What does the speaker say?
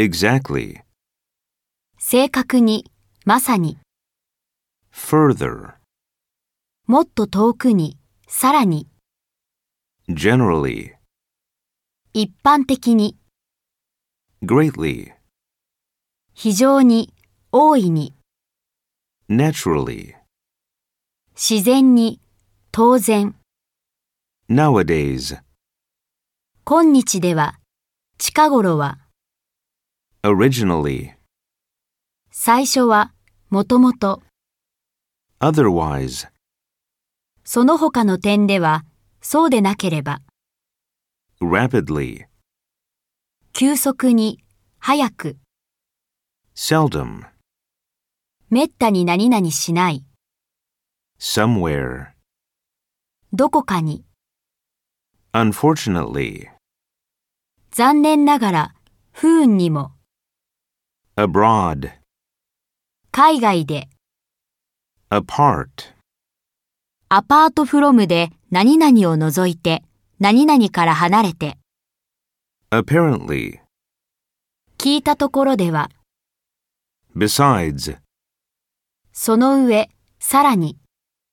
exactly, 正確に、まさに、 further, もっと遠くに、さらに、 generally, 一般的に、 greatly, 非常に、大いに、 naturally, 自然に、当然、 nowadays, 今日では、近頃は、 originally, 最初は、もともと、 otherwise, その他の点では、そうでなければ、 rapidly, 急速に、早く、 seldom, めったに何々しない、 somewhere, どこかに、 unfortunately, 残念ながら、不運にも、 abroad, 海外で、 apart, アパートフロムで何々を除いて、何々から離れて、 apparently, 聞いたところでは、 besides, その上、さらに、